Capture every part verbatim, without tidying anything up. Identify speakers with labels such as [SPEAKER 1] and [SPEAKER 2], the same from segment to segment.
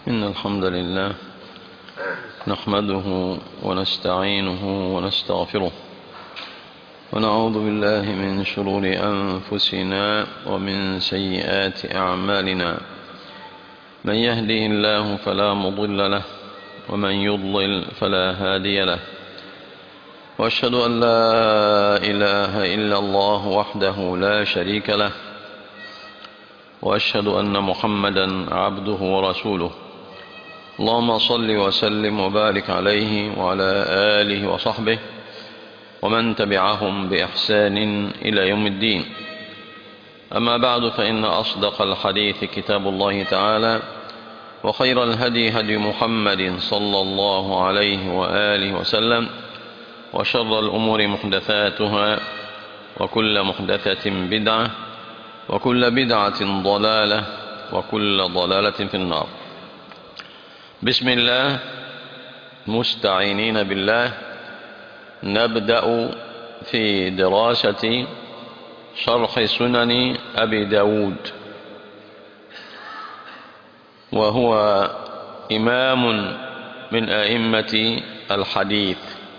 [SPEAKER 1] إن الحمد لله نحمده ونستعينه ونستغفره ونعوذ بالله من شرور أنفسنا ومن سيئات أعمالنا. من يهده الله فلا مضل له ومن يضلل فلا هادي له، وأشهد أن لا إله إلا الله وحده لا شريك له، وأشهد أن محمدا عبده ورسوله. اللهم صل وسلم وبارك عليه وعلى آله وصحبه ومن تبعهم بإحسان إلى يوم الدين. أما بعد، فإن أصدق الحديث كتاب الله تعالى، وخير الهدي هدي محمد صلى الله عليه وآله وسلم، وشر الأمور محدثاتها، وكل محدثة بدعة، وكل بدعة ضلالة، وكل ضلالة في النار. بسم الله، مستعينين بالله، نبدأ في دراسة شرح سنن أبي داود، وهو إمام من أئمة الحديث.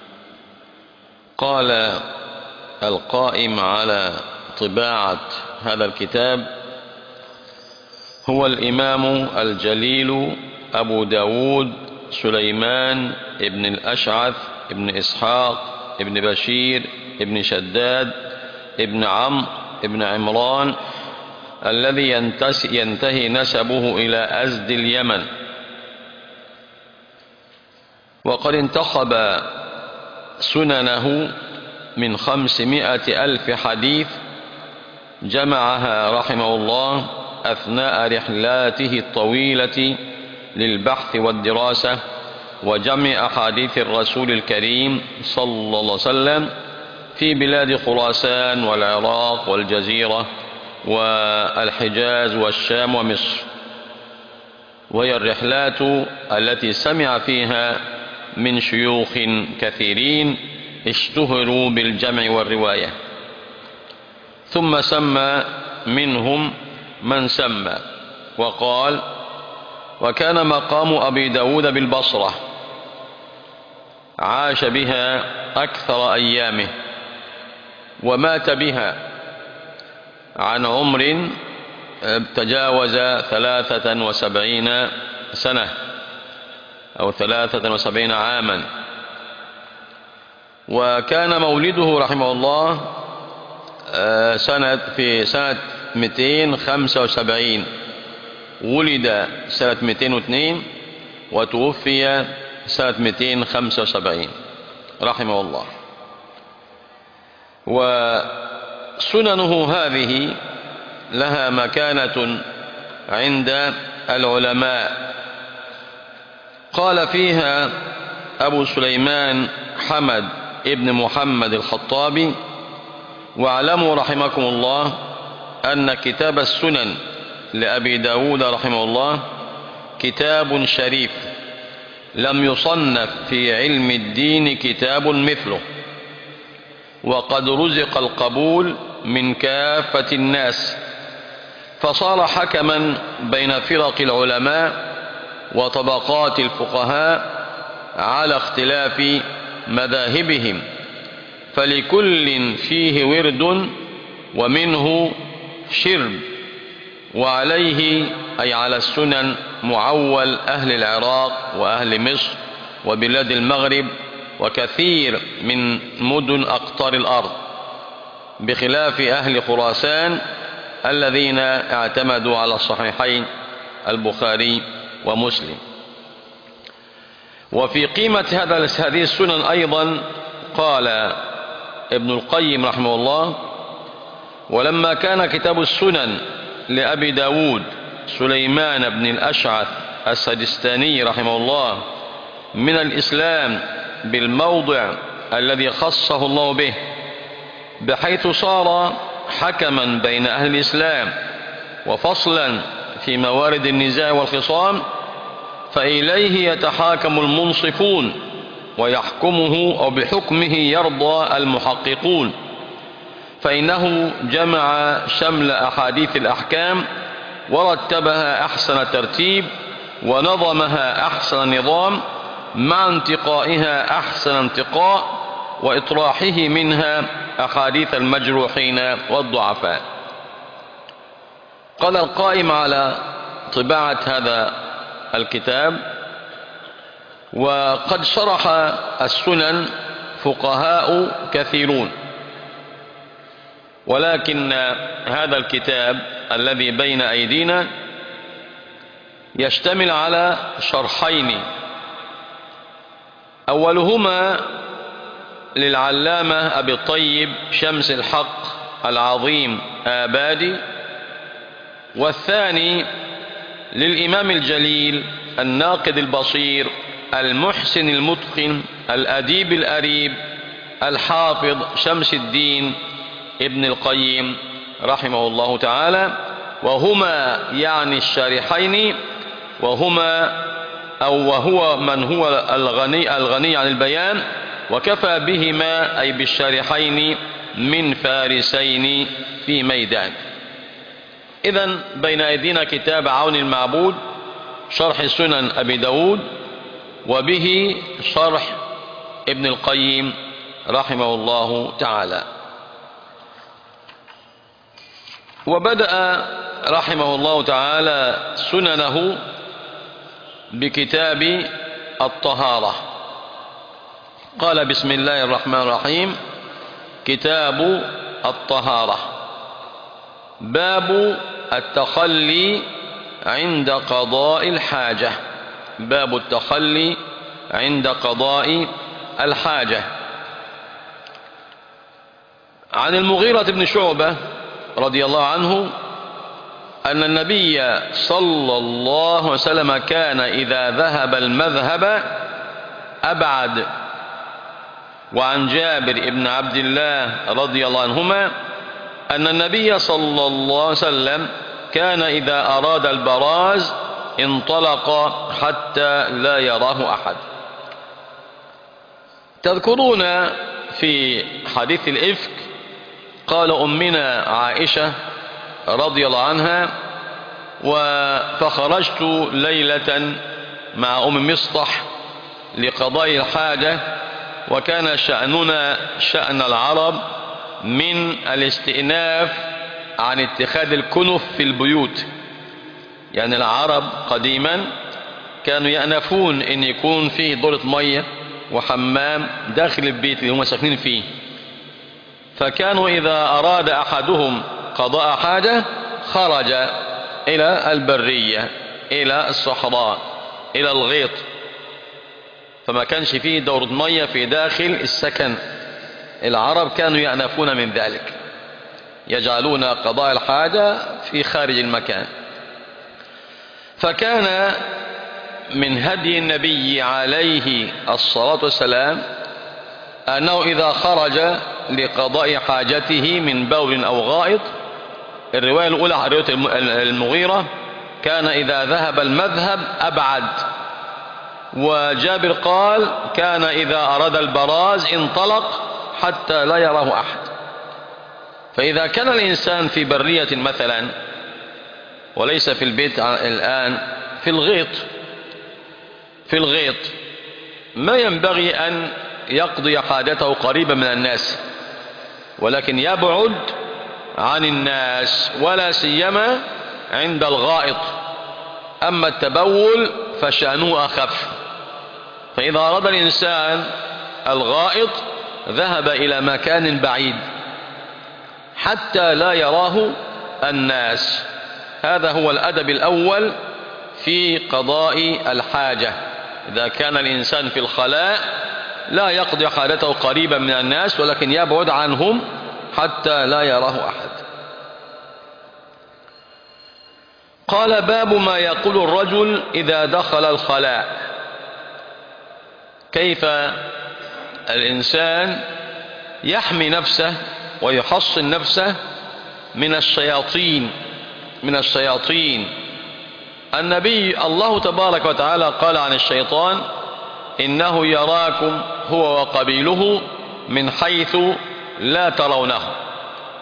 [SPEAKER 1] قال القائم على طباعة هذا الكتاب: هو الإمام الجليل أبو داود سليمان ابن الأشعث ابن إسحاق ابن بشير ابن شداد ابن عمرو ابن عمران، الذي ينتهي نسبه إلى أزد اليمن. وقد انتخب سننه من خمسمائة ألف حديث جمعها رحمه الله أثناء رحلاته الطويلة للبحث والدراسة وجمع أحاديث الرسول الكريم صلى الله عليه وسلم في بلاد خراسان والعراق والجزيرة والحجاز والشام ومصر، وهي الرحلات التي سمع فيها من شيوخ كثيرين اشتهروا بالجمع والرواية، ثم سمى منهم من سمى وقال: وكان مقام أبي داود بالبصرة، عاش بها أكثر أيامه، ومات بها عن عمر تجاوز ثلاثة وسبعين سنة أو ثلاثة وسبعين عاما. وكان مولده رحمه الله سنة في سنة مئتين وخمسة وسبعين، ولد سنة مئتين واثنين وتوفي سنة مئتين وخمسة وسبعين رحمه الله. وسننه هذه لها مكانة عند العلماء. قال فيها أبو سليمان حمد ابن محمد الخطابي: واعلموا رحمكم الله أن كتاب السنن لأبي داود رحمه الله كتاب شريف، لم يصنف في علم الدين كتاب مثله، وقد رزق القبول من كافة الناس، فصار حكما بين فرق العلماء وطبقات الفقهاء على اختلاف مذاهبهم، فلكل فيه ورد ومنه شرب. وعليه أي على السنن معول أهل العراق وأهل مصر وبلاد المغرب وكثير من مدن أقطار الأرض، بخلاف أهل خراسان الذين اعتمدوا على الصحيحين البخاري ومسلم. وفي قيمة هذه السنن أيضا قال ابن القيم رحمه الله: ولما كان كتاب السنن لأبي داود سليمان بن الأشعث السجستاني رحمه الله من الإسلام بالموضع الذي خصه الله به، بحيث صار حكما بين أهل الإسلام وفصلا في موارد النزاع والخصام، فإليه يتحاكم المنصفون ويحكمه أو بحكمه يرضى المحققون، فإنه جمع شمل أحاديث الأحكام ورتبها أحسن ترتيب، ونظمها أحسن نظام مع انتقائها أحسن انتقاء وإطراحه منها أحاديث المجروحين والضعفاء. قال القائم على طباعة هذا الكتاب: وقد شرح السنن فقهاء كثيرون، ولكن هذا الكتاب الذي بين أيدينا يشتمل على شرحين، أولهما للعلامة أبي الطيب شمس الحق العظيم آبادي، والثاني للإمام الجليل الناقد البصير المحسن المتقن الأديب الأريب الحافظ شمس الدين ابن القيم رحمه الله تعالى، وهما يعني الشارحين، وهما أو وهو من هو الغني, الغني عن البيان، وكفى بهما أي بالشارحين من فارسين في ميدان. إذن بين أيدينا كتاب عون المعبود شرح سنن أبي داود، وبه شرح ابن القيم رحمه الله تعالى. وبدأ رحمه الله تعالى سننه بكتاب الطهارة. قال: بسم الله الرحمن الرحيم. كتاب الطهارة. باب التخلي عند قضاء الحاجة. باب التخلي عند قضاء الحاجة. عن المغيرة بن شعبة رضي الله عنه أن النبي صلى الله عليه وسلم كان إذا ذهب المذهب أبعد. وعن جابر بن عبد الله رضي الله عنهما أن النبي صلى الله عليه وسلم كان إذا أراد البراز انطلق حتى لا يراه أحد. تذكرون في حديث الإفك قال أمنا عائشة رضي الله عنها: فخرجت ليلة مع أم مصطح لقضاء الحاجة، وكان شأننا شأن العرب من الاستئناف عن اتخاذ الكنف في البيوت. يعني العرب قديما كانوا يأنفون أن يكون فيه دورة مية وحمام داخل البيت اللي هم ساكنين فيه، فكانوا إذا أراد أحدهم قضاء حاجة خرج إلى البرية، إلى الصحراء، إلى الغيط، فما كانش فيه دورة مية في داخل السكن. العرب كانوا يأنفون من ذلك، يجعلون قضاء الحاجة في خارج المكان. فكان من هدي النبي عليه الصلاة والسلام أنه إذا خرج لقضاء حاجته من بول أو غائط، الرواية الأولى رواية المغيرة كان إذا ذهب المذهب أبعد، وجابر قال كان إذا أراد البراز انطلق حتى لا يراه أحد. فإذا كان الإنسان في برية مثلا وليس في البيت الآن، في الغيط في الغيط ما ينبغي أن يقضي حاجته قريبا من الناس، ولكن يبعد عن الناس، ولا سيما عند الغائط. أما التبول فشأنه أخف. فإذا أراد الإنسان الغائط ذهب إلى مكان بعيد حتى لا يراه الناس. هذا هو الأدب الأول في قضاء الحاجة. إذا كان الإنسان في الخلاء لا يقضي حاجته قريبا من الناس، ولكن يبعد عنهم حتى لا يراه أحد. قال: باب ما يقول الرجل إذا دخل الخلاء. كيف الإنسان يحمي نفسه ويحصن نفسه من الشياطين من الشياطين النبي الله تبارك وتعالى قال عن الشيطان: إنه يراكم هو وقبيله من حيث لا ترونه.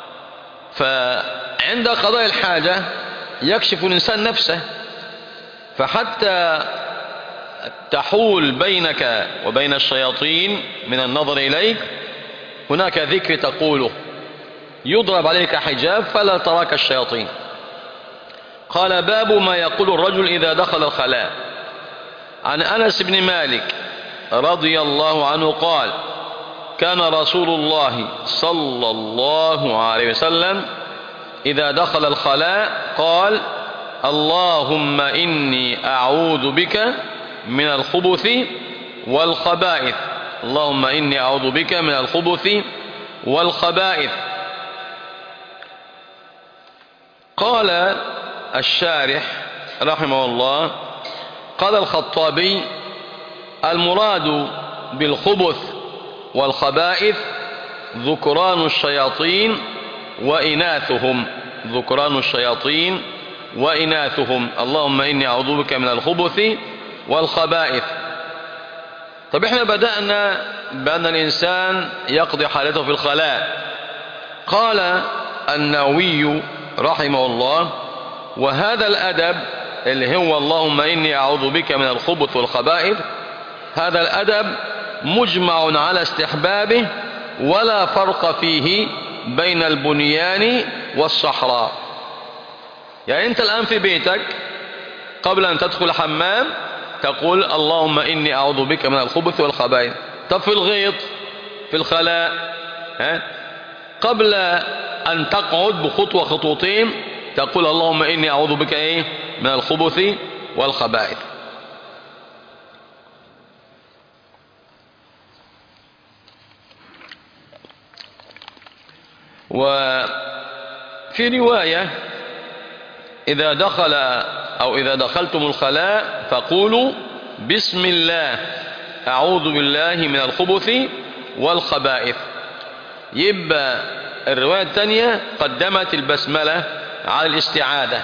[SPEAKER 1] فعند قضاء الحاجة يكشف الإنسان نفسه، فحتى تحول بينك وبين الشياطين من النظر إليك هناك ذكر تقوله يضرب عليك حجاب فلا تراك الشياطين. قال باب ما يقول الرجل إذا دخل الخلاء. عن أنس بن مالك رضي الله عنه قال كان رسول الله صلى الله عليه وسلم إذا دخل الخلاء قال اللهم إني أعوذ بك من الخبث والخبائث. اللهم إني أعوذ بك من الخبث والخبائث. قال الشارح رحمه الله قال الخطابي المراد بالخبث والخبائث ذكران الشياطين وإناثهم. ذكران الشياطين وإناثهم. اللهم إني أعوذ بك من الخبث والخبائث. طب احنا بدأنا بأن الإنسان يقضي حالته في الخلاء. قال النووي رحمه الله وهذا الأدب اللي هو اللهم إني أعوذ بك من الخبث والخبائث هذا الأدب مجمع على استحبابه ولا فرق فيه بين البنيان والصحراء. يعني أنت الآن في بيتك قبل أن تدخل الحمام تقول اللهم إني أعوذ بك من الخبث والخبائث. طب في الغيط في الخلاء ها؟ قبل أن تقعد بخطوة خطوتين تقول اللهم إني أعوذ بك إيه؟ من الخبث والخبائث. وفي رواية إذا دخل أو إذا دخلتم الخلاء فقولوا بسم الله أعوذ بالله من الخبث والخبائث. يبقى الرواية الثانية قدمت البسملة على الاستعاذة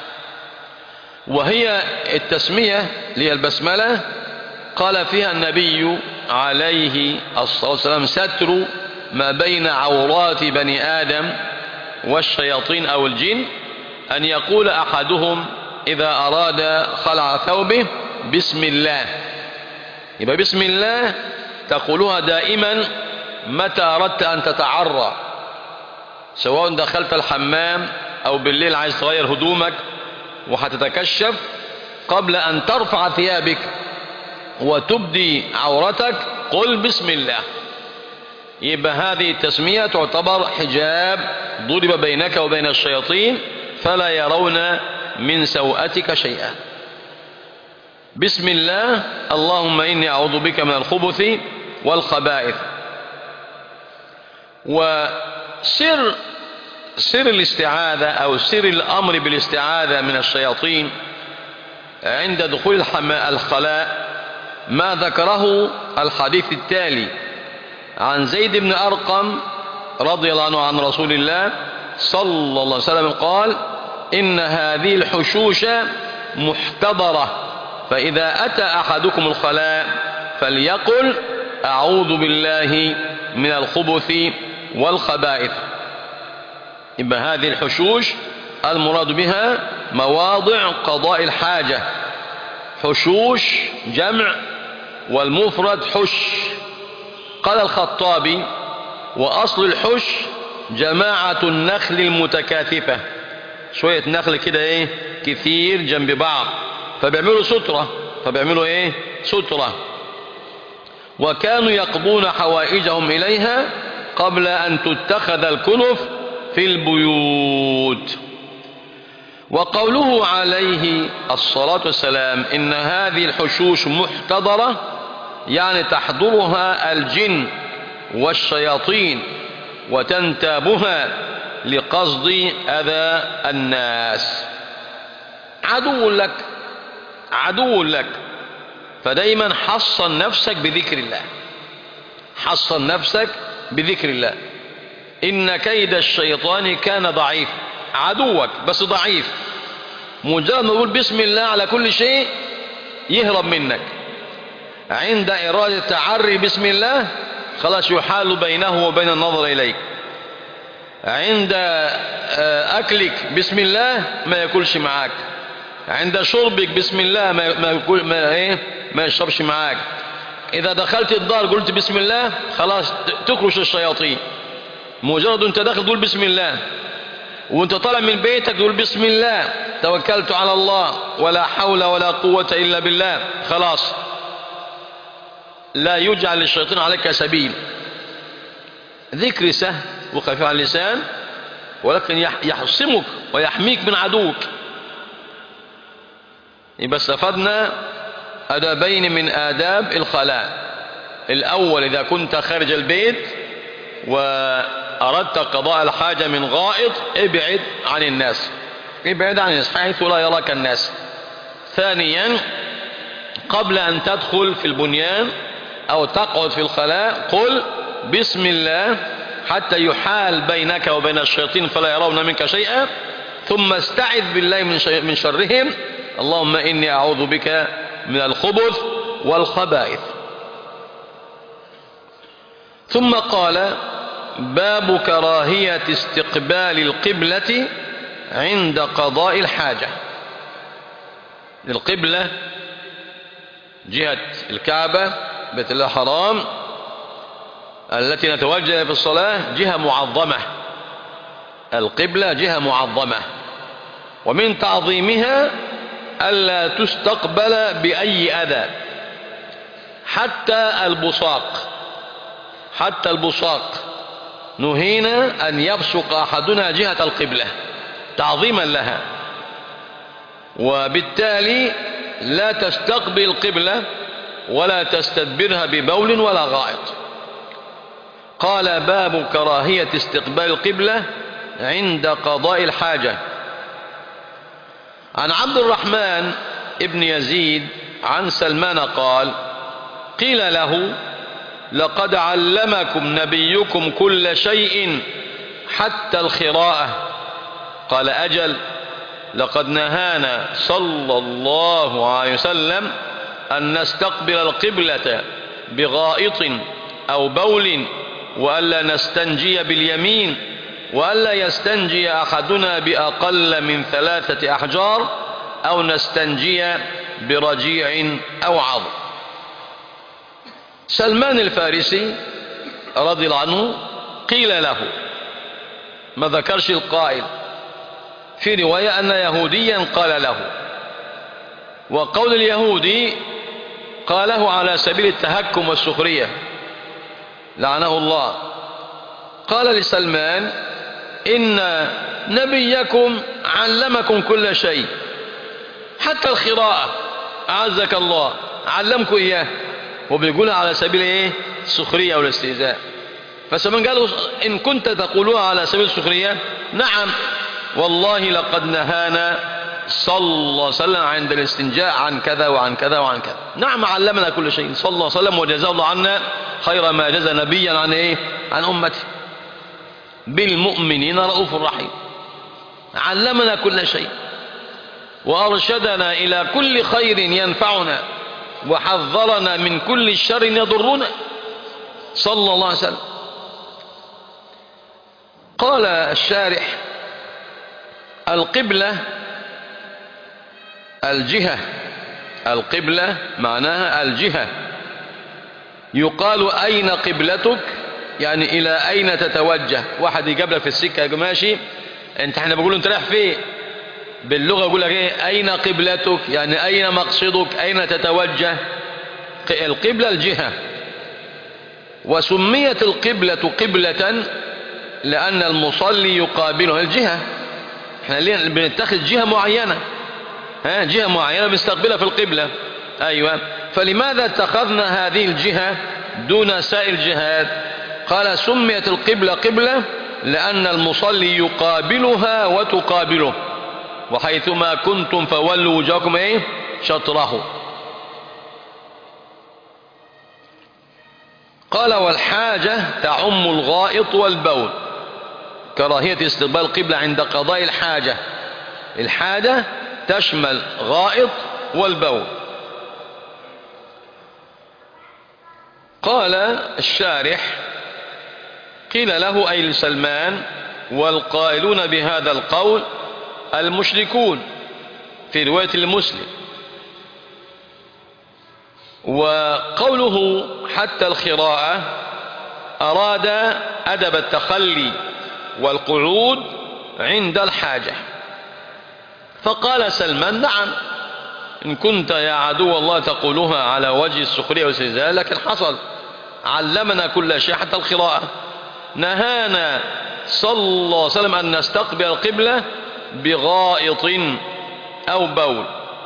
[SPEAKER 1] وهي التسمية للبسملة قال فيها النبي عليه الصلاة والسلام ستر ما بين عورات بني آدم والشياطين أو الجن أن يقول أحدهم إذا أراد خلع ثوبه بسم الله. يبقى بسم الله تقولها دائما متى أردت أن تتعرى سواء دخلت الحمام أو بالليل عايز تغير هدومك وهتتكشف قبل أن ترفع ثيابك وتبدي عورتك قل بسم الله. يبقى هذه التسمية تعتبر حجاب ضرب بينك وبين الشياطين فلا يرون من سوءتك شيئا. بسم الله اللهم إني أعوذ بك من الخبث والخبائث. وسر سر الاستعاذة أو سر الأمر بالاستعاذة من الشياطين عند دخول الخلاء ما ذكره الحديث التالي عن زيد بن أرقم رضي الله عنه عن رسول الله صلى الله عليه وسلم قال إن هذه الحشوش محتضرة فإذا أتى أحدكم الخلاء فليقل أعوذ بالله من الخبث والخبائث. يبقى هذه الحشوش المراد بها مواضع قضاء الحاجة. حشوش جمع والمفرد حش. قال الخطابي وأصل الحش جماعة النخل المتكاثفة شوية نخل كده ايه كثير جنب بعض فبيعملوا سترة فبيعملوا ايه سترة. وكانوا يقضون حوائجهم إليها قبل أن تتخذ الكنف في البيوت. وقوله عليه الصلاة والسلام إن هذه الحشوش محتضرة يعني تحضرها الجن والشياطين وتنتابها لقصد أذى الناس. عدو لك عدو لك فدايما حصن نفسك بذكر الله. حصن نفسك بذكر الله. إن كيد الشيطان كان ضعيف. عدوك بس ضعيف مجرد ما يقول بسم الله على كل شيء يهرب منك. عند إرادة تعري بسم الله خلاص يحال بينه وبين النظر إليك. عند أكلك بسم الله ما يأكلش معاك. عند شربك بسم الله ما ما, ما ايه ما يشربش معاك. اذا دخلت الدار قلت بسم الله خلاص تكرش الشياطين. مجرد انت داخل تقول بسم الله، وانت طالع من بيتك تقول بسم الله توكلت على الله ولا حول ولا قوة الا بالله، خلاص لا يجعل للشيطان عليك سبيل. ذكر سهل وخفيف على اللسان، ولكن يحصمك ويحميك من عدوك. يبقى استفدنا أدبين من آداب الخلاء. الأول إذا كنت خارج البيت وأردت قضاء الحاجة من غائط ابعد عن الناس، ابعد عن الناس حيث لا يراك الناس. ثانيا قبل أن تدخل في البنيان أو تقعد في الخلاء قل بسم الله حتى يحال بينك وبين الشياطين فلا يرون منك شيئا، ثم استعذ بالله من شرهم، اللهم إني أعوذ بك من الخبث والخبائث. ثم قال باب كراهية استقبال القبلة عند قضاء الحاجة. القبلة جهة الكعبة بيت الله الحرام التي نتوجه في الصلاة جهة معظمة، القبلة جهة معظمة، ومن تعظيمها ألا تستقبل بأي أذى، حتى البصاق، حتى البصاق نهينا أن يبصق أحدنا جهة القبلة تعظيما لها، وبالتالي لا تستقبل القبلة ولا تستدبرها ببول ولا غائط. قال باب كراهية استقبال القبلة عند قضاء الحاجة. عن عبد الرحمن ابن يزيد عن سلمان قال قيل له لقد علمكم نبيكم كل شيء حتى الخراءة. قال أجل، لقد نهانا صلى الله عليه وسلم أن نستقبل القبلة بغائط أو بول، وألا نستنجي باليمين، وألا يستنجي أحدنا بأقل من ثلاثة أحجار، أو نستنجي برجيع أو عظم. سلمان الفارسي رضي الله عنه قيل له، ما ذكرش القائل، في رواية أن يهوديا قال له، وقول اليهودي قاله على سبيل التهكم والسخرية لعنه الله. قال لسلمان إن نبيكم علمكم كل شيء حتى الخراءة، أعزك الله علمكم إياه، وبيقولها على سبيل إيه؟ السخرية والاستهزاء. فسلمان قال إن كنت تقولوها على سبيل السخرية نعم والله لقد نهانا صلى الله عليه وسلم عند الاستنجاء عن كذا وعن كذا وعن كذا. نعم علمنا كل شيء صلى الله عليه وسلم، وجزاه الله عنا خير ما جزى نبيا عن ايه؟ عن امته. بالمؤمنين رؤوف رحيم، علمنا كل شيء وارشدنا الى كل خير ينفعنا، وحذرنا من كل شر يضرنا صلى الله عليه وسلم. قال الشارح القبلة الجهة، القبلة معناها الجهة. يقال أين قبلتك، يعني إلى أين تتوجه. واحد يقابلك في السكة ماشي انت، احنا بقول انت رايح فين، باللغة يقول لك ايه أين قبلتك، يعني أين مقصدك، أين تتوجه. القبلة الجهة. وسميت القبلة قبلة لأن المصلي يقابله الجهة. احنا ليه بنتخذ جهة معينة، ها جهة معينة بنستقبلها في القبلة. أيوة، فلماذا اتخذنا هذه الجهة دون سائر الجهات؟ قال سميت القبلة قبلة لأن المصلي يقابلها وتقابله، وحيثما كنتم فولوا وجهكم ايه شطره. قال والحاجة تعم الغائط والبول. كراهية استقبال القبلة عند قضاء الحاجة. الحاجة تشمل غائط والبول. قال الشارح قيل له أي لسلمان والقائلون بهذا القول المشركون، في رواية لمسلم. وقوله حتى الخراءة أراد أدب التخلي والقعود عند الحاجة. فقال سلمان: نعم، إن كنت يا عدو الله تقولها على وجه السخرية والاستهزاء، لكن حصل، علمنا كل شيء حتى القراءة. نهانا صلى الله عليه وسلم أن نستقبل القبلة بغائط أو بول.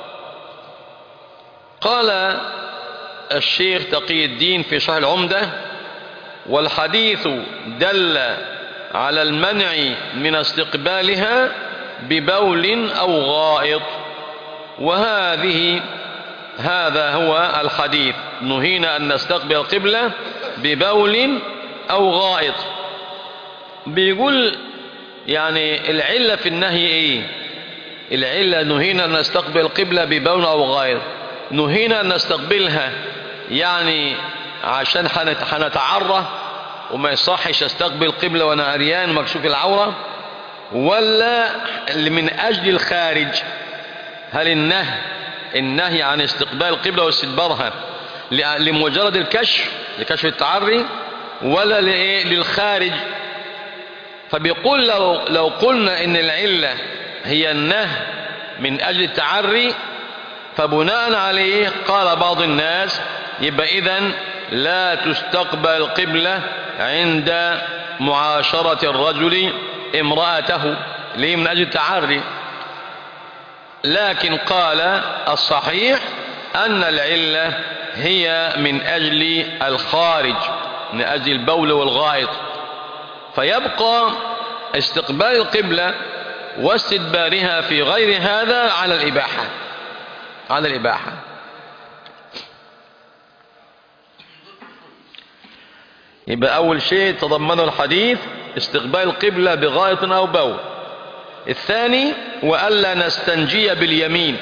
[SPEAKER 1] قال الشيخ تقي الدين في شرح العمدة: والحديث دل على المنع من استقبالها ببول أو غائط، وهذه هذا هو الحديث، نهينا أن نستقبل القبلة ببول أو غائط. بيقول يعني العلة في النهي ايه؟ العلة نهينا أن نستقبل القبلة ببول أو غائط، نهينا أن نستقبلها يعني عشان حنتعرى وما يصحش استقبل القبلة وانا عريان مكشوف العورة، ولا من أجل الخارج؟ هل النهي النهي عن استقبال القبلة واستدبارها لمجرد الكشف لكشف التعري، ولا للخارج؟ فبيقول لو, لو قلنا إن العلة هي النهي من أجل التعري، فبناء عليه قال بعض الناس يبقى إذن لا تستقبل القبلة عند معاشرة الرجل امرأته، ليه؟ من أجل التعري. لكن قال الصحيح أن العلة هي من أجل الخارج، من أجل البول والغائط، فيبقى استقبال القبلة واستدبارها في غير هذا على الإباحة، على الإباحة. يبقى أول شيء تضمنه الحديث استقبال القبلة بغائط أو بول. الثاني وألا نستنجي باليمين.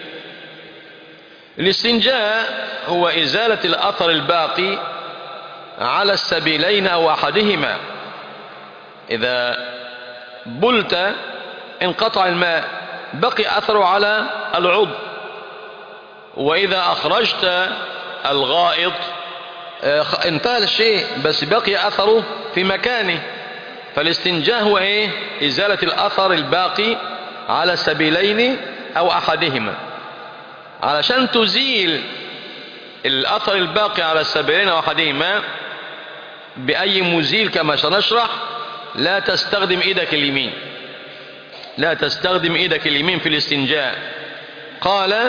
[SPEAKER 1] الاستنجاء هو إزالة الأثر الباقي على السبيلين أو أحدهما. إذا بلت انقطع الماء، بقي أثره على العضو، وإذا أخرجت الغائط انتهى الشيء بس بقي أثره في مكانه. فالاستنجاء هو إيه؟ إزالة الأثر الباقي على السبيلين أو أحدهما. علشان تزيل الأثر الباقي على السبيلين أو أحدهما بأي مزيل كما سنشرح، لا تستخدم إيدك اليمين، لا تستخدم إيدك اليمين في الاستنجاء. قال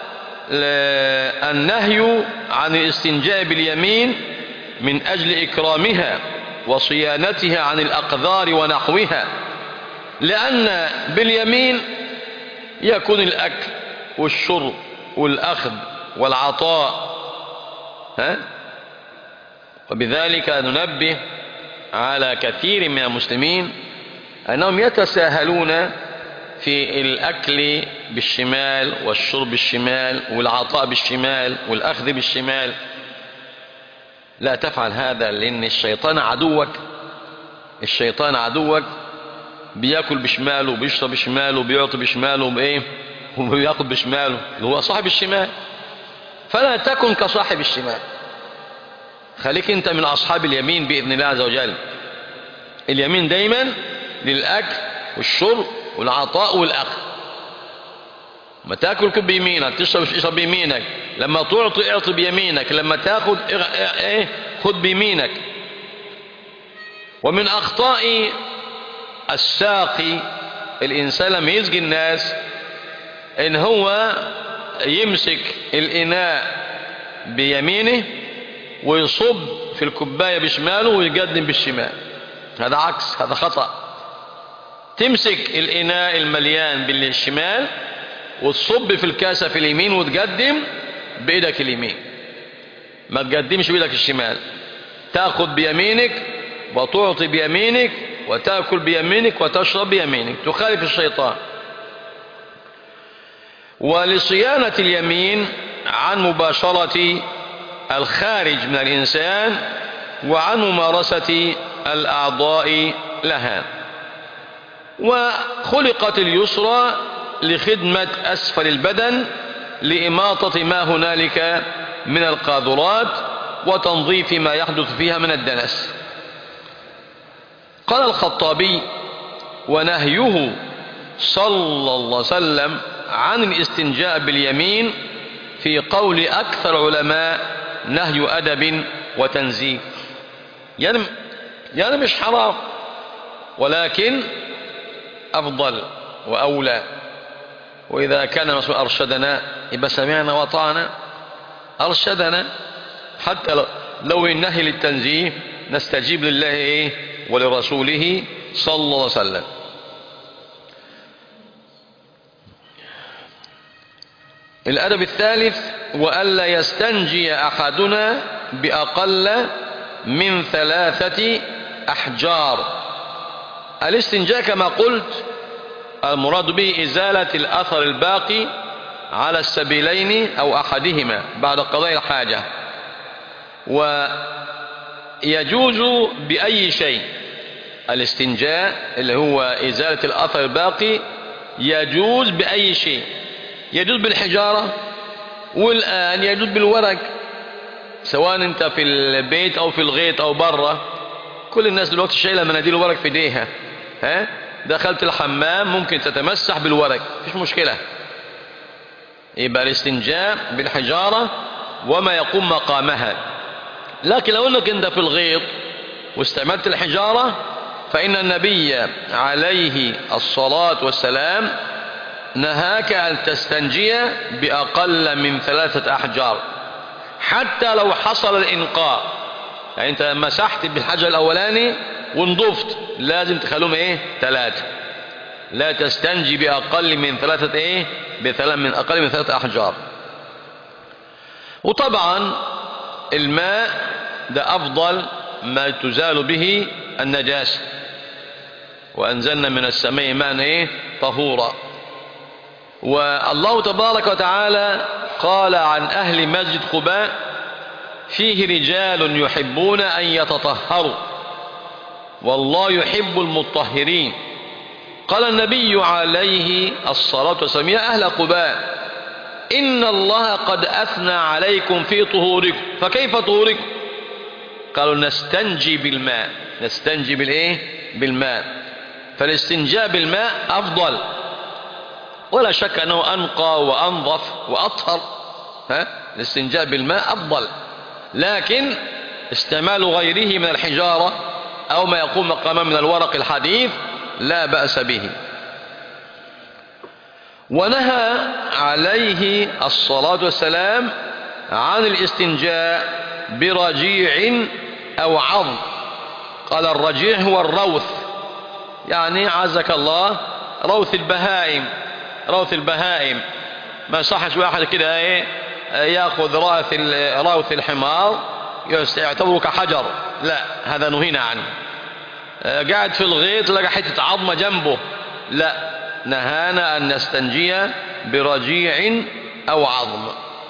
[SPEAKER 1] النهي عن الاستنجاء باليمين من أجل إكرامها وصيانتها عن الأقذار ونحوها، لأن باليمين يكون الأكل والشرب والأخذ والعطاء، ها؟ وبذلك ننبه على كثير من المسلمين أنهم يتساهلون في الأكل بالشمال والشرب بالشمال والعطاء بالشمال والأخذ بالشمال. لا تفعل هذا، لأن الشيطان عدوك، الشيطان عدوك بيأكل بشماله وبيشرب بشماله وبيعطي بشماله وبإيه وبيأخذ بشماله، اللي هو صاحب الشمال. فلا تكن كصاحب الشمال، خليك أنت من أصحاب اليمين بإذن الله عز وجل. اليمين دايما للأكل والشرب والعطاء والأخذ. لما تأكل كل بيمينك، تشرب اشرب بيمينك، لما تعطي اعطي بيمينك، لما تأخذ ايه خذ بيمينك. ومن أخطاء الساقي الإنسان لما يسقي الناس إن هو يمسك الإناء بيمينه ويصب في الكوباية بشماله ويقدم بالشمال. هذا عكس، هذا خطأ. تمسك الإناء المليان بالشمال وتصب في الكاسة في اليمين وتقدم بإيدك اليمين، ما تقدمش بإيدك الشمال. تأخذ بيمينك وتعطي بيمينك وتأكل بيمينك وتشرب بيمينك، تخالف الشيطان. ولصيانة اليمين عن مباشرة الخارج من الإنسان وعن ممارسة الأعضاء لها. وخلقت اليسرى لخدمة أسفل البدن لإماطة ما هنالك من القاذورات وتنظيف ما يحدث فيها من الدنس. قال الخطابي: ونهيه صلى الله عليه وسلم عن الاستنجاء باليمين في قول أكثر علماء نهي أدب وتنزيه، يعني يعني مش حرام، ولكن أفضل وأولى. وإذا كان مسؤول أرشدنا يبقى سمعنا وطعنا، أرشدنا حتى لو النهي للتنزيه نستجيب لله إيه ولرسوله صلى الله عليه وسلم. الأدب الثالث: وألا يستنجي أحدنا بأقل من ثلاثة أحجار. الاستنجاء كما قلت المراد به إزالة الأثر الباقي على السبيلين أو أحدهما بعد قضاء الحاجة، ويجوز بأي شيء. الاستنجاء اللي هو إزالة الأثر الباقي يجوز بأي شيء، يجوز بالحجارة، والآن يجوز بالورق، سواء انت في البيت او في الغيط او برا. كل الناس دلوقتي شايله مناديل ورق في ايديها، ها دخلت الحمام ممكن تتمسح بالورق، مفيش مشكله. يبقى الاستنجاء بالحجاره وما يقوم مقامها. لكن لو انك انت في الغيط واستعملت الحجاره فإن النبي عليه الصلاة والسلام نهاك أن تستنجي بأقل من ثلاثة أحجار، حتى لو حصل الإنقاء. يعني أنت مسحت بالحجر الأولاني ونضفت، لازم تخلوهم إيه؟ ثلاثة. لا تستنجي بأقل من ثلاثة إيه؟ من أقل من ثلاثة أحجار. وطبعا الماء ده أفضل ما تزال به النجاسة، وأنزلنا من السماء ماء إيه؟ طهورا. والله تبارك وتعالى قال عن أهل مسجد قباء: فيه رجال يحبون أن يتطهروا والله يحب المطهرين. قال النبي عليه الصلاة والسلام: يا أهل قباء إن الله قد أثنى عليكم في طهوركم، فكيف طهوركم؟ قالوا: نستنجي بالماء. نستنجي بالإيه؟ بالماء. فالاستنجاء بالماء أفضل، ولا شك أنه أنقى وأنظف وأطهر. ها؟ الاستنجاء بالماء أفضل، لكن استعمال غيره من الحجارة أو ما يقوم مقاما من الورق الحديث لا بأس به. ونهى عليه الصلاة والسلام عن الاستنجاء برجيع أو عظم. قال: الرجيع هو الروث، يعني عزك الله روث البهائم. روث البهائم ما صحش واحد كده ايه ياخذ روث روث الحمار يعتبره كحجر، لا، هذا نهينا عنه. قاعد في الغيط لقى حته عظمه جنبه، لا، نهانا ان نستنجي برجيع او عظم.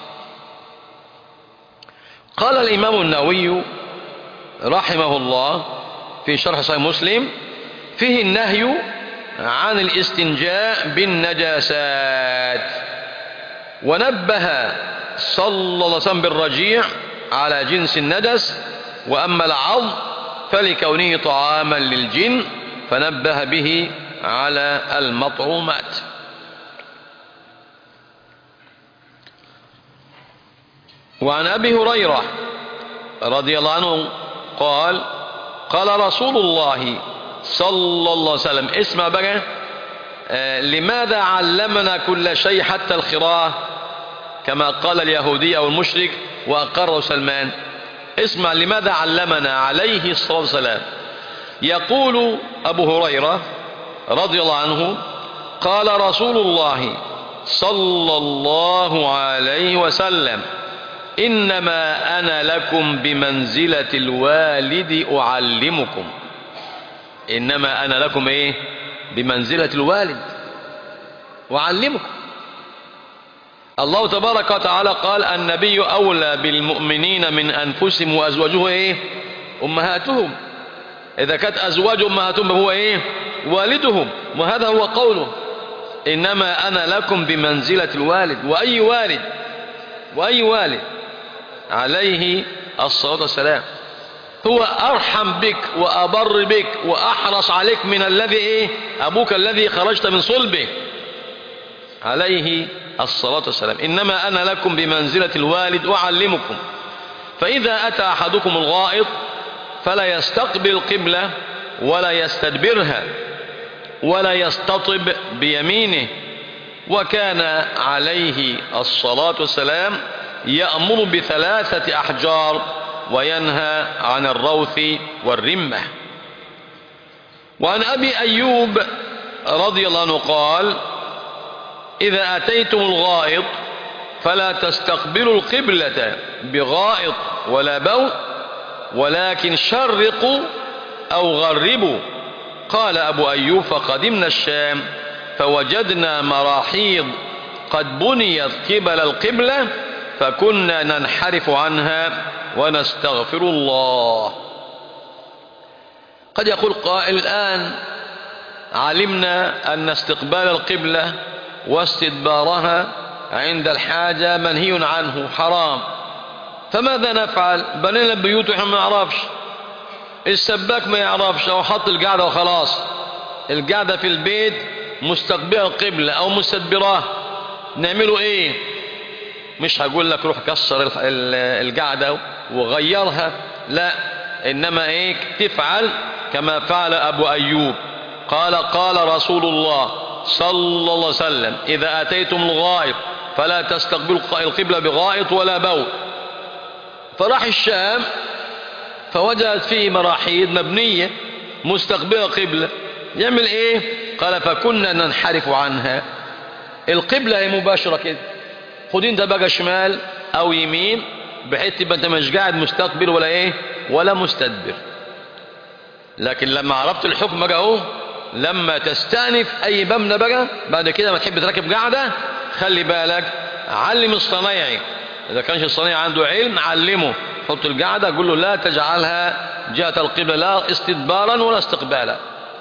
[SPEAKER 1] قال الامام النووي رحمه الله في شرح صحيح مسلم: فيه النهي عن الاستنجاء بالنجاسات. ونبه صلى الله عليه وسلم بالرجيع على جنس النجس، وأما العظم فلكونه طعاما للجن، فنبه به على المطعومات. وعن أبي هريرة رضي الله عنه قال: قال رسول الله صلى الله عليه وسلم، اسمع بقى، آه لماذا علمنا كل شيء حتى الخراء كما قال اليهودي أو المشرك وأقره سلمان؟ اسمع لماذا علمنا عليه الصلاة والسلام. يقول أبو هريرة رضي الله عنه: قال رسول الله صلى الله عليه وسلم: إنما أنا لكم بمنزلة الوالد أعلمكم. إنما أنا لكم إيه؟ بمنزلة الوالد وأعلمكم. الله تبارك وتعالى قال: النبي أولى بالمؤمنين من أنفسهم وأزواجه إيه؟ أمهاتهم. إذا كانت أزواج أمهاتهم هو إيه؟ والدهم، وهذا هو قوله. إنما أنا لكم بمنزلة الوالد. وأي والد وأي والد عليه الصلاة والسلام هو أرحم بك وأبر بك وأحرص عليك من الذي إيه أبوك الذي خرجت من صلبه عليه الصلاة والسلام. إنما أنا لكم بمنزلة الوالد أعلمكم. فإذا أتى أحدكم الغائط فلا يستقبل القبلة ولا يستدبرها ولا يستطب بيمينه. وكان عليه الصلاة والسلام يأمر بثلاثة أحجار وينهى عن الروث والرمة. وعن أبي أيوب رضي الله عنه قال: إذا أتيتم الغائط فلا تستقبلوا القبلة بغائط ولا بول ولكن شرقوا أو غربوا. قال أبو أيوب: فقدمنا الشام فوجدنا مراحيض قد بنيت قبل القبلة فكنا ننحرف عنها ونستغفر الله. قد يقول قائل: الآن علمنا أن استقبال القبلة واستدبارها عند الحاجة منهي عنه حرام، فماذا نفعل؟ بنينا البيوت ونحن ما نعرفش، السباك ما يعرفش أو حط القعدة وخلاص، القعدة في البيت مستقبل القبلة أو مستدبراه، نعمله إيه؟ مش هقول لك روح كسر القعدة وغيرها، لا، إنما إيه تفعل كما فعل أبو أيوب. قال: قال رسول الله صلى الله عليه وسلم: إذا أتيتم الغائط فلا تستقبلوا القبلة بغائط ولا بول. فراح الشام فوجدت فيه مراحيض مبنية مستقبلة قبلة، يعمل إيه؟ قال: فكنا ننحرف عنها. القبلة هي مباشرة كده، خد انت بقى شمال أو يمين بحيث تبقى انت مش قاعد مستقبل ولا إيه ولا مستدبر. لكن لما عرفت الحكم بقى اهو، لما تستأنف أي مبنى بقى بعد كده ما تحب تركب قاعدة، خلي بالك، علم الصنايعي، إذا كانش الصنايعي عنده علم علمه، حط القاعدة قول له لا تجعلها جهة القبلة لا استدبارا ولا استقبالا.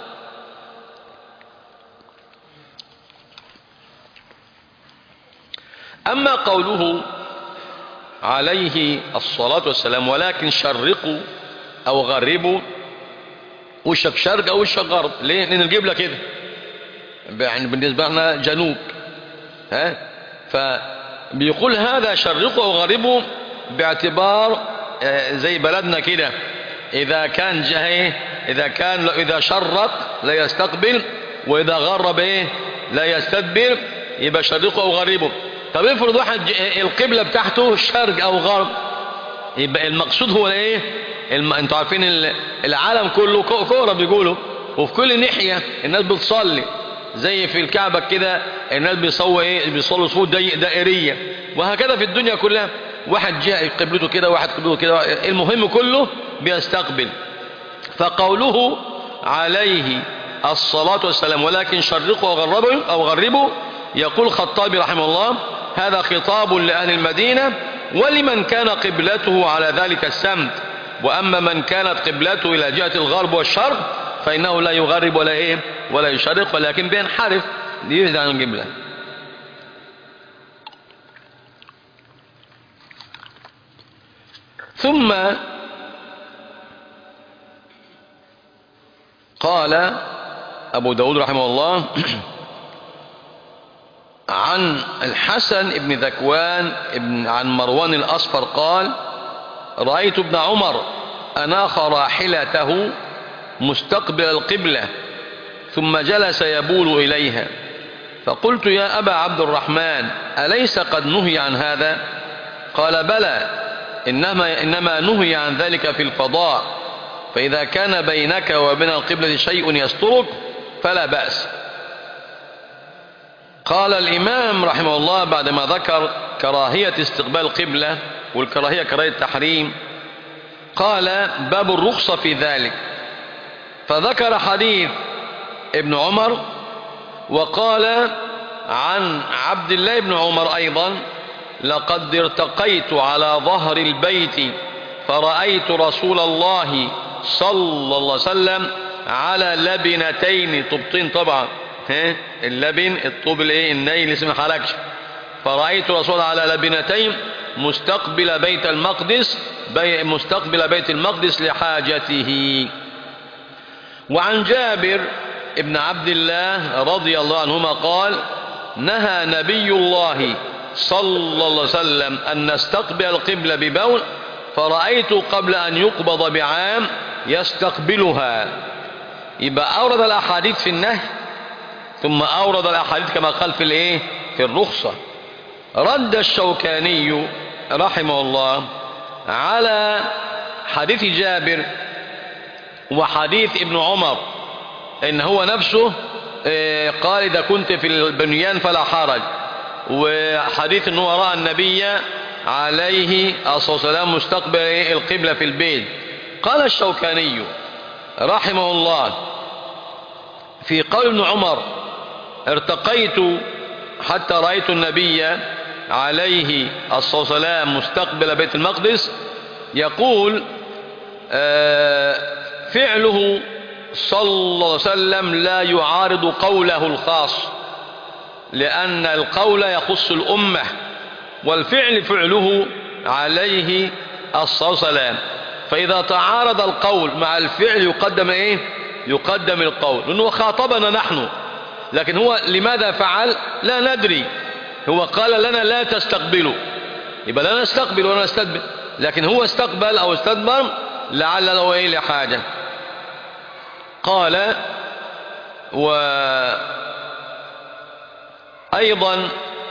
[SPEAKER 1] أما قوله عليه الصلاة والسلام: ولكن شرقوا أو غربوا، وشك شرق أو وشك غرب، ليه؟ لأن القبلة كده يعني بالنسبة لنا جنوب، ها؟ فبيقول هذا شرقوا أو غربوا باعتبار زي بلدنا كده، إذا كان جهة، إذا كان إذا شرق لا يستقبل، وإذا غرب إيه لا يستدبر، يبقى شرقوا أو غربوا. طب افرض واحد القبلة بتاعته شرق أو غرب، يبقى المقصود هو إيه؟ الم... انتوا عارفين العالم كله كورة بيقولوا، وفي كل ناحية الناس بتصلي، زي في الكعبة كده الناس بيصلوا ايه بيصلوا صفوف دائرية، وهكذا في الدنيا كلها، واحد جاء قبلته كده واحد قبلته كده، المهم كله بيستقبل. فقوله عليه الصلاة والسلام: ولكن شرقوا وغربوا أو غربوا، يقول الخطابي رحمه الله: هذا خطاب لأهل المدينة ولمن كان قبلته على ذلك السمت، وأما من كانت قبلته إلى جهة الغرب والشرق فإنه لا يغرب ولا إيه ولا يشرق، ولكن بينحرف ليبعد عن القبلة. ثم قال أبو داود رحمه الله عن الحسن بن ذكوان عن مروان الأصفر قال: رأيت ابن عمر أناخ راحلته مستقبل القبلة ثم جلس يبول إليها، فقلت: يا أبا عبد الرحمن، أليس قد نهي عن هذا؟ قال: بلى، إنما, إنما نهي عن ذلك في الفضاء، فإذا كان بينك وبين القبلة شيء يسترك فلا بأس. قال الإمام رحمه الله بعدما ذكر كراهية استقبال القبلة، والكراهية كراهية تحريم، قال: باب الرخصة في ذلك، فذكر حديث ابن عمر، وقال عن عبد الله بن عمر أيضا: لقد ارتقيت على ظهر البيت فرأيت رسول الله صلى الله عليه وسلم على لبنتين، طبطين طبعا، ها اللبن الطوب الايه الني اللي ما حركش. فرأيت الرسول على لبنتين مستقبل بيت المقدس بي مستقبل بيت المقدس لحاجته. وعن جابر ابن عبد الله رضي الله عنهما قال نهى نبي الله صلى الله عليه وسلم أن نستقبل القبلة ببول فرأيت قبل أن يقبض بعام يستقبلها. يبقى أورد الأحاديث في النهي ثم أورد الأحاديث كما قال في الإيه في الرخصة. رد الشوكاني رحمه الله على حديث جابر وحديث ابن عمر إن هو نفسه قال إذا كنت في البنيان فلا حرج، وحديث أنه رأى النبي عليه الصلاة والسلام مستقبل القبلة في البيت. قال الشوكاني رحمه الله في قول ابن عمر ارتقيت حتى رأيت النبي عليه الصلاة والسلام مستقبل بيت المقدس، يقول فعله صلى الله عليه وسلم لا يعارض قوله الخاص، لأن القول يخص الأمة والفعل فعله عليه الصلاة والسلام. فإذا تعارض القول مع الفعل يقدم إيه؟ يقدم القول، لأنه خاطبنا نحن، لكن هو لماذا فعل لا ندري. هو قال لنا لا تستقبلوا، يبقى لا نستقبل ولا نستدبر، لكن هو استقبل أو استدبر لعل له إيه لحاجة. قال وأيضا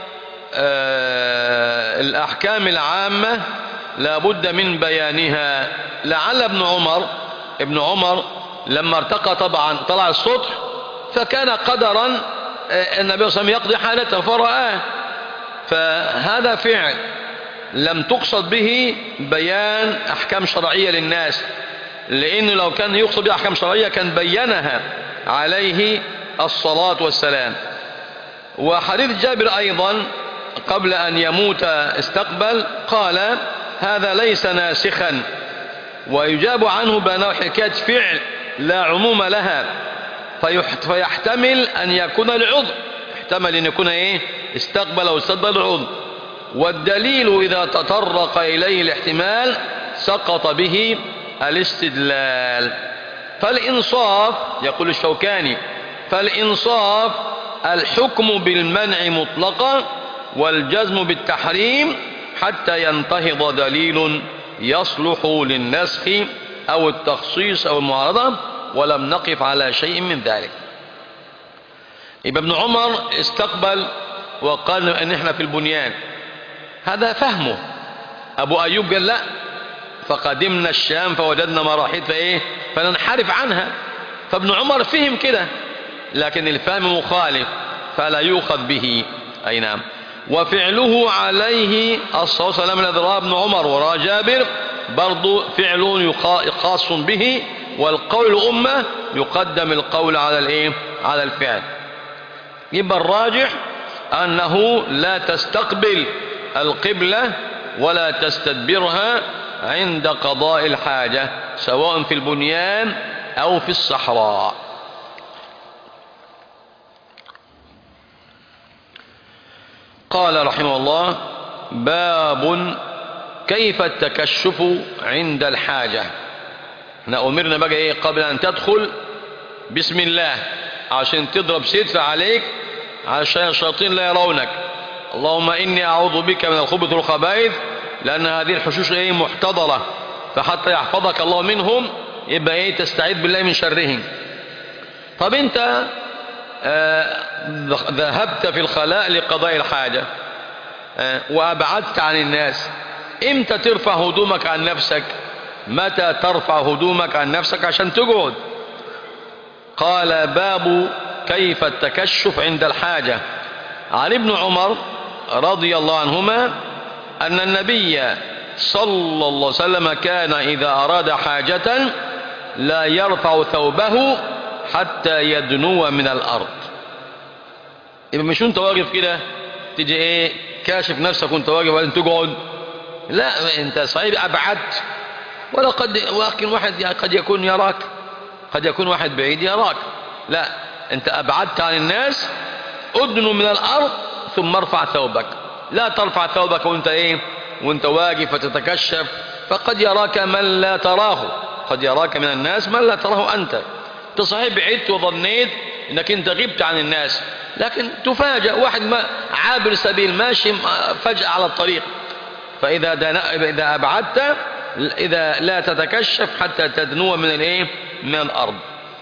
[SPEAKER 1] آه الأحكام العامة لا بد من بيانها. لعل ابن عمر ابن عمر لما ارتقى طبعا طلع السطح فكان قدرا النبي صلى الله عليه وسلم يقضي حالته فرآه، فهذا فعل لم تقصد به بيان أحكام شرعية للناس، لأنه لو كان يقصد به أحكام شرعية كان بينها عليه الصلاة والسلام. وحديث جابر أيضا قبل أن يموت استقبل قال هذا ليس ناسخا، ويجاب عنه بأنه حكاية فعل لا عموم لها، فيحتمل أن يكون العضو، يحتمل أن يكون إيه استقبل أو استقبل العضو، والدليل إذا تطرق إليه الاحتمال سقط به الاستدلال. فالإنصاف يقول الشوكاني فالإنصاف الحكم بالمنع مطلقا والجزم بالتحريم حتى ينتهض دليل يصلح للنسخ أو التخصيص أو المعارضة، ولم نقف على شيء من ذلك. يبقى ابن عمر استقبل وقال أن احنا في البنيان، هذا فهمه. أبو أيوب قال لا، فقدمنا الشام فوجدنا مراحيض فإيه فننحرف عنها. فابن عمر فهم كده، لكن الفهم مخالف فلا يؤخذ به. أي نعم. وفعله عليه الصلاة والسلام الذي رأى ابن عمر ورأى جابر برضو فعل خاص به، والقول الأمة يقدم القول على الايه على الفعل. يبقى الراجح أنه لا تستقبل القبلة ولا تستدبرها عند قضاء الحاجة، سواء في البنيان أو في الصحراء. قال رحمه الله باب كيف التكشف عند الحاجة. احنا أمرنا بقى ايه قبل أن تدخل بسم الله عشان تضرب ستر عليك عشان الشياطين لا يرونك. اللهم إني أعوذ بك من الخبث والخبائث، لأن هذه الحشوش ايه محتضرة، فحتى يحفظك الله منهم يبقى ايه تستعيذ بالله من شرهم. طب انت آه ذهبت في الخلاء لقضاء الحاجة آه وأبعدت عن الناس، امتى ترفع هدومك عن نفسك؟ متى ترفع هدومك عن نفسك عشان تقعد؟ قال باب كيف التكشف عند الحاجة. عن ابن عمر رضي الله عنهما أن النبي صلى الله عليه وسلم كان إذا أراد حاجة لا يرفع ثوبه حتى يدنو من الأرض. يبقى مش انت واقف كده تيجي ايه كاشف نفسك وانت واقف وبعدين تقعد، لا انت صحيح أبعدت، ولقد ولكن واحد قد يكون يراك، قد يكون واحد بعيد يراك، لا أنت أبعدت عن الناس، أدنو من الأرض ثم ارفع ثوبك. لا ترفع ثوبك وانت ايه وانت واقف فتتكشف، فقد يراك من لا تراه، قد يراك من الناس من لا تراه أنت. انت صحيح بعدت وظنيت انك انت غبت عن الناس، لكن تفاجأ واحد ما عابر سبيل ماشي فجأة على الطريق. فإذا إذا أبعدت إذا لا تتكشف حتى تدنو من الايه من الأرض.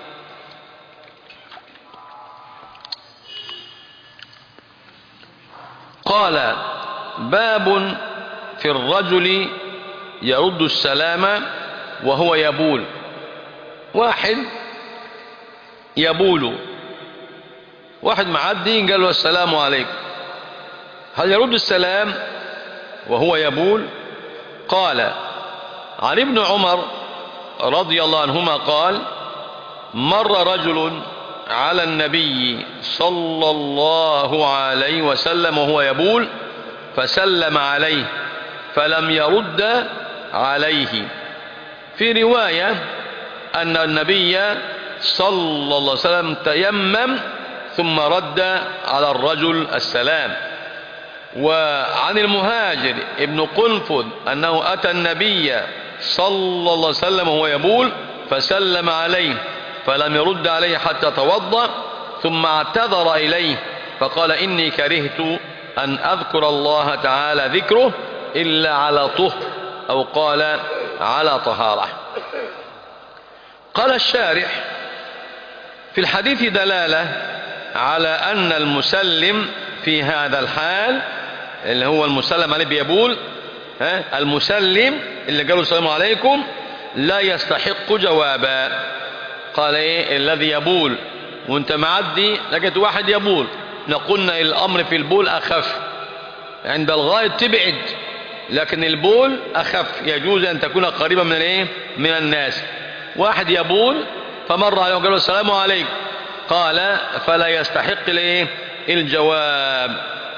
[SPEAKER 1] قال: باب في الرجل يرد السلام وهو يبول. واحد يبول، واحد معدي قال له السلام عليكم، هل يرد السلام وهو يبول؟ قال: عن ابن عمر رضي الله عنهما قال: مر رجل على النبي صلى الله عليه وسلم وهو يبول فسلم عليه فلم يرد عليه. في رواية أن النبي صلى الله عليه وسلم تيمم ثم رد على الرجل السلام. وعن المهاجر ابن قنفذ أنه أتى النبي صلى الله عليه وسلم وهو يبول فسلم عليه فلم يرد عليه حتى توضأ، ثم اعتذر إليه فقال: إني كرهت أن أذكر الله تعالى ذكره إلا على طهر، أو قال على طهارة. قال الشارح: في الحديث دلالة على أن المسلم في هذا الحال اللي هو المسلم عليه بيبول، ها المسلم اللي قالوا السلام عليكم لا يستحق جوابا. قال ايه الذي يبول وانت معدي لقيت واحد يبول، نقولنا الامر في البول اخف، عند الغائط تبعد، لكن البول اخف، يجوز ان تكون قريبا من الايه من الناس. واحد يبول فمر عليه وقال له السلام عليكم، قال فلا يستحق الايه الجواب.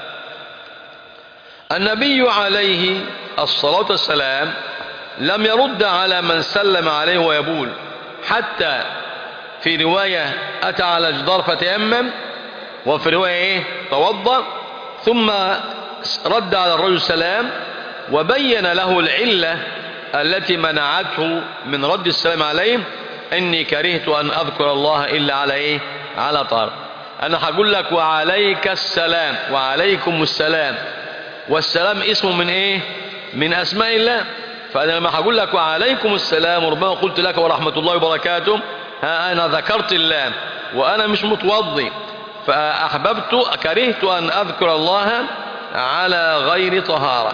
[SPEAKER 1] النبي عليه الصلاة والسلام لم يرد على من سلم عليه ويبول، حتى في رواية أتى على جدار فتيمم، وفي رواية إيه توضأ، ثم رد على الرجل السلام وبين له العلة التي منعته من رد السلام عليه: إني كرهت أن أذكر الله إلا على إيه على طهارة. أنا هقول لك وعليك السلام وعليكم السلام، والسلام اسمه من إيه من أسماء الله، فأنا لما هقول لك وعليكم السلام وربما قلت لك ورحمة الله وبركاته، ها أنا ذكرت الله وأنا مش متوضي، فأحببت كرهت أن أذكر الله على غير طهارة.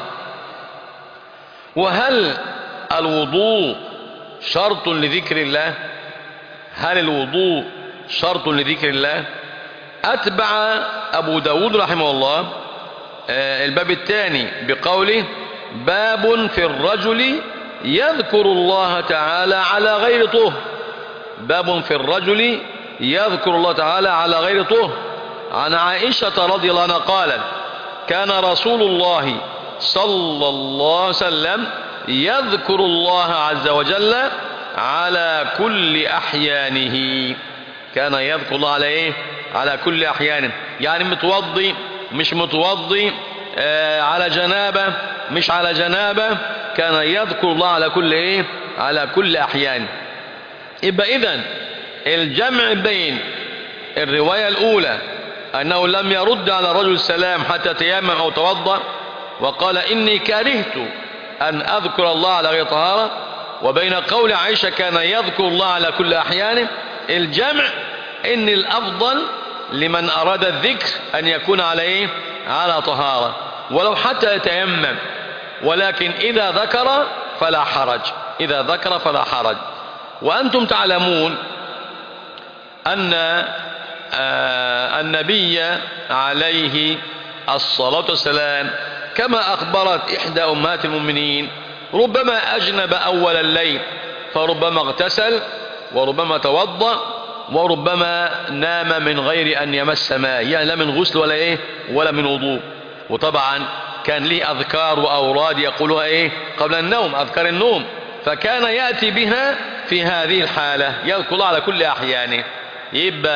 [SPEAKER 1] وهل الوضوء شرط لذكر الله؟ هل الوضوء شرط لذكر الله؟ أتبع أبو داود رحمه الله الباب الثاني بقوله: باب في الرجل يذكر الله تعالى على غير طهر. باب في الرجل يذكر الله تعالى على غير طهر. عن عائشة رضي الله عنها قالت: كان رسول الله صلى الله عليه وسلم يذكر الله عز وجل على كل أحيانه. كان يذكر الله على إيه على كل أحيانه، يعني متوضي مش متوضي، آه على جنابة مش على جنابة، كان يذكر الله على كل إيه على كل أحيانه. يبقى إذن الجمع بين الرواية الأولى أنه لم يرد على الرجل السلام حتى تيمم أو توضأ وقال إني كرهت أن أذكر الله على غير طهارة، وبين قول عائشة كان يذكر الله على كل أحيانه، الجمع إن الأفضل لمن أراد الذكر أن يكون على إيه على طهارة ولو حتى يتيمم، ولكن إذا ذكر فلا حرج، إذا ذكر فلا حرج. وأنتم تعلمون أن آه النبي عليه الصلاة والسلام كما أخبرت إحدى أمهات المؤمنين ربما أجنب أول الليل، فربما اغتسل وربما توضأ وربما نام من غير أن يمس ماء، يعني لا من غسل ولا إيه ولا من وضوء. وطبعا كان ليه أذكار وأوراد يقولها إيه قبل النوم، أذكار النوم، فكان يأتي بها في هذه الحالة، يذكر الله على كل أحيانه. يبقى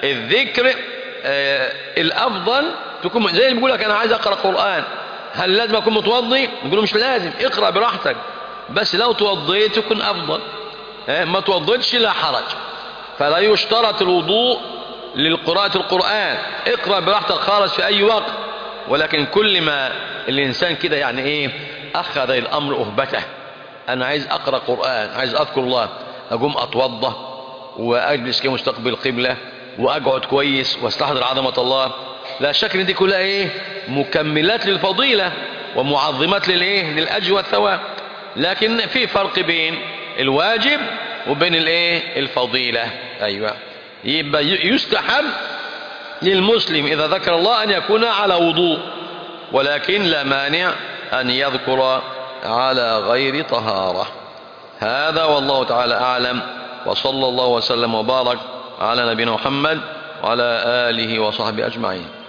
[SPEAKER 1] الذكر آه الأفضل تكون زي اللي بيقول لك أنا عايز أقرأ قرآن، هل لازم أكون متوضي؟ نقول له مش لازم، اقرأ براحتك، بس لو توضيت يكون أفضل. آه ما توضيتش لا حرج. فلا يشترط الوضوء للقراءة القرآن، اقرأ براحتك خالص في أي وقت. ولكن كل ما الإنسان كده يعني إيه أخذ الأمر أهبته، أنا عايز أقرأ قرآن، عايز أذكر الله، أقوم أتوضى وأجلس كده مستقبل القبلة وأقعد كويس واستحضر عظمة الله، لا شك إن دي كلها إيه مكملات للفضيلة ومعظمات للإيه للأجر والثواب. لكن في فرق بين الواجب وبين الإيه الفضيلة. أيوة، يبقى يستحب للمسلم إذا ذكر الله أن يكون على وضوء، ولكن لا مانع أن يذكر على غير طهارة. هذا والله تعالى أعلم، وصلى الله وسلم وبارك على نبينا محمد وعلى آله وصحبه أجمعين.